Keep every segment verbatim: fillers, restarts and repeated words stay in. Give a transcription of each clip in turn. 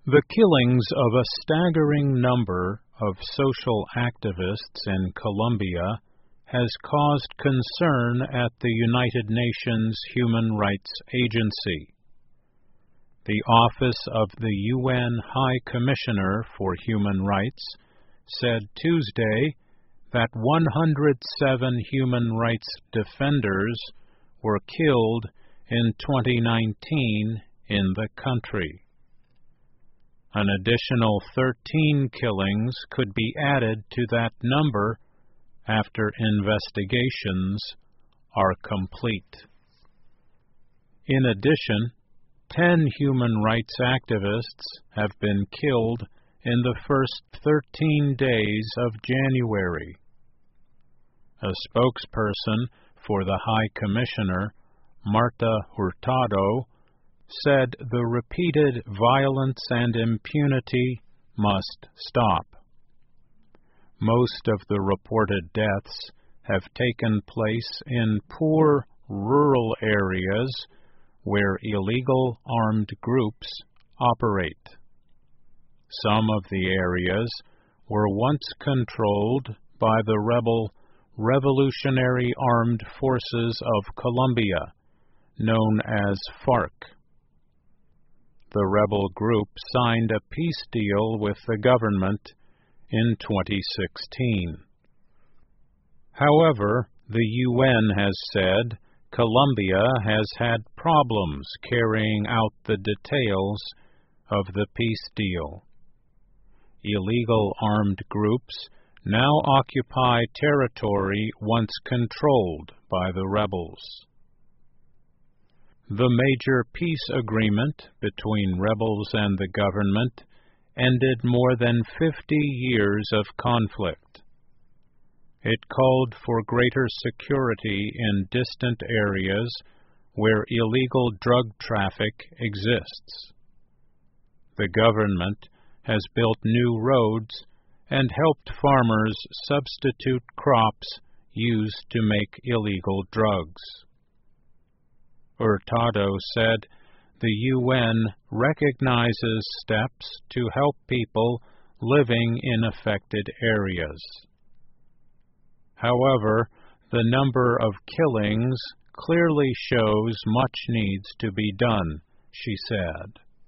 The killings of a staggering number of social activists in Colombia has caused concern at the United Nations Human Rights Agency. The Office of the U N High Commissioner for Human Rights said Tuesday that one hundred seven human rights defenders were killed in twenty nineteen in the country. An additional thirteen killings could be added to that number after investigations are complete. In addition, ten human rights activists have been killed in the first thirteen days of January. A spokesperson for the High Commissioner, Marta Hurtado, said the repeated violence and impunity must stop. Most of the reported deaths have taken place in poor rural areas where illegal armed groups operate. Some of the areas were once controlled by the rebel Revolutionary Armed Forces of Colombia, known as FARC. The rebel group signed a peace deal with the government in twenty sixteen. However, the U N has said Colombia has had problems carrying out the details of the peace deal. Illegal armed groups now occupy territory once controlled by the rebels. The major peace agreement between rebels and the government ended more than fifty years of conflict. It called for greater security in distant areas where illegal drug traffic exists. The government has built new roads and helped farmers substitute crops used to make illegal drugs. Hurtado said the U N recognizes steps to help people living in affected areas. However, the number of killings clearly shows much needs to be done, she said.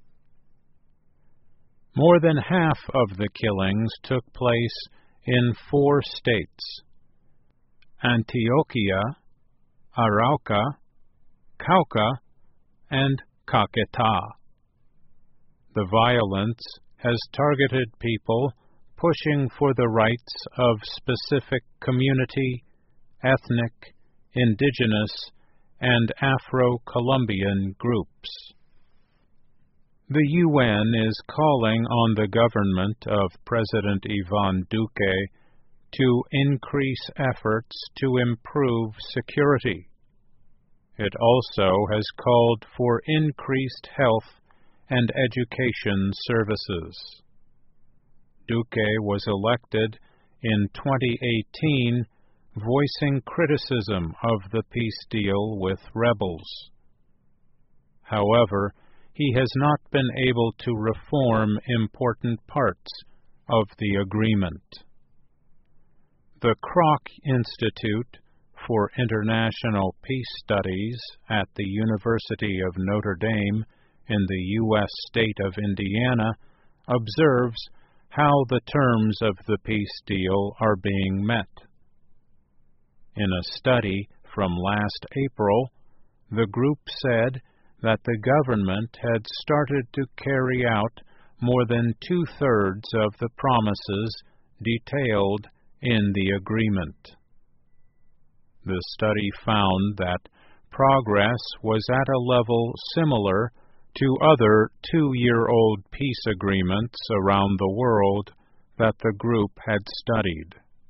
More than half of the killings took place in four states: Antioquia, Arauca, Cauca, and Caquetá. The violence has targeted people pushing for the rights of specific community, ethnic, indigenous, and Afro-Colombian groups. The U N is calling on the government of President Iván Duque to increase efforts to improve security. It also has called for increased health and education services. Duque was elected in twenty eighteen, voicing criticism of the peace deal with rebels. However, he has not been able to reform important parts of the agreement. The Kroc Institute for International Peace Studies at the University of Notre Dame in the U S state of Indiana observes how the terms of the peace deal are being met. In a study from last April, the group said that the government had started to carry out more than two-thirds of the promises detailed in the agreement. The study found that progress was at a level similar to other two-year-old peace agreements around the world that the group had studied.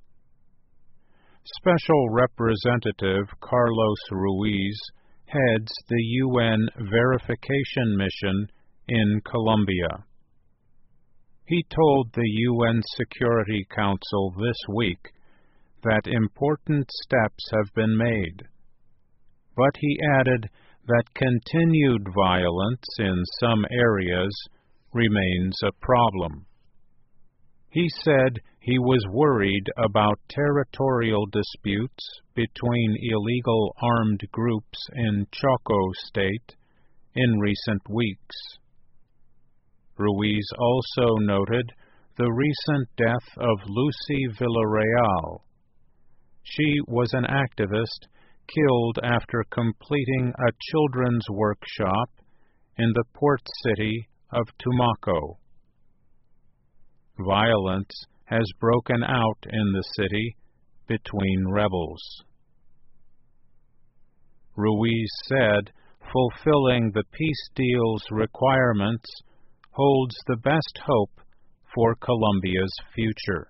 Special Representative Carlos Ruiz heads the U N verification mission in Colombia. He told the U N Security Council this week that important steps have been made, but he added that continued violence in some areas remains a problem. He said he was worried about territorial disputes between illegal armed groups in Choco State in recent weeks. Ruiz also noted the recent death of Lucy Villarreal. She was an activist killed after completing a children's workshop in the port city of Tumaco. Violence has broken out in the city between rebels. Ruiz said fulfilling the peace deal's requirements holds the best hope for Colombia's future.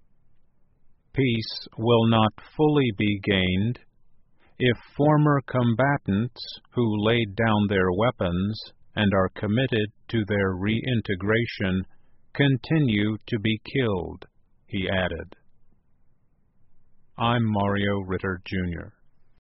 Peace will not fully be gained if former combatants who laid down their weapons and are committed to their reintegration continue to be killed, he added. I'm Mario Ritter, Junior